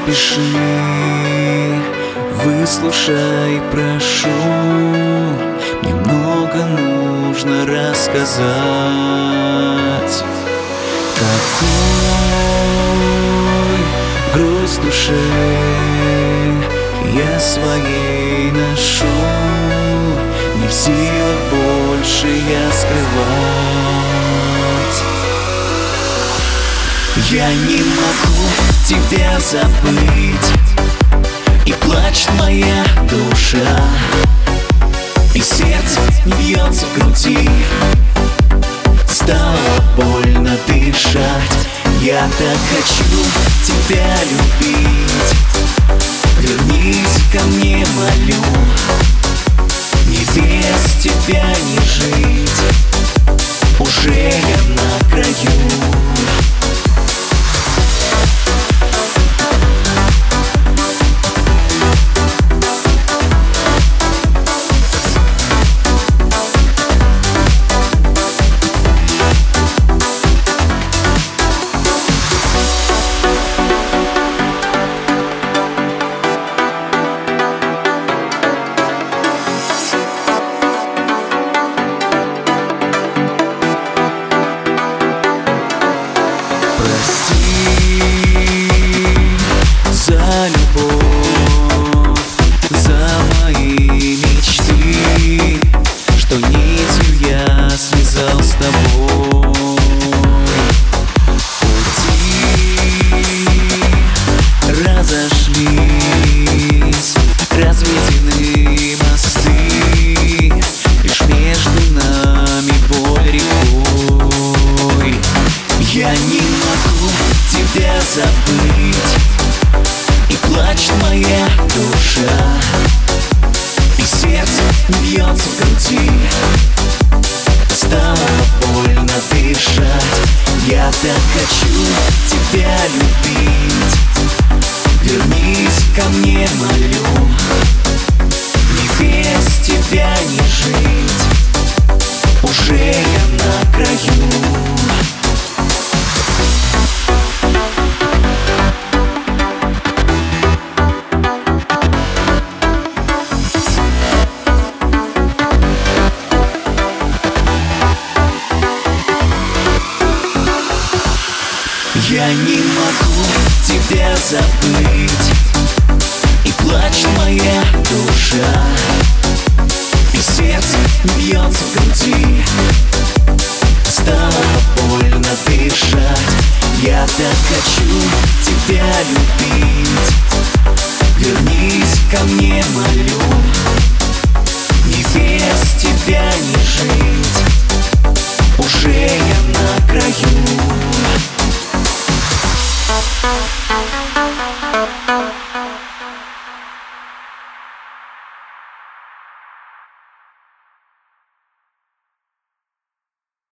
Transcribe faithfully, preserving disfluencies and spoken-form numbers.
спеши, выслушай, прошу. Мне много нужно рассказать. Какой груз души я своей ношу, не в силах больше я скрывать. Я не могу тебя забыть, и плачет моя душа, и сердце не бьется в груди. Стало больно дышать. Я так хочу тебя любить. Вернись ко мне, молю. Не без тебя не жить. Уже я на краю. За любовь, за мои мечты, что нитью я связал с тобой. Пути разошлись, разведены мосты, лишь между нами боль рекой. Я не могу тебя забыть, и плачет моя душа, и сердце не бьется в груди. Стало больно дышать. Я так хочу тебя любить. Вернись ко мне, молю. Не без тебя не жить. Уже я на краю. Я не могу тебя забыть, и плачет моя душа, и сердце не бьется в груди. Стало больно дышать. Я так хочу тебя любить. Вернись ко мне, молю. Не без тебя не жить.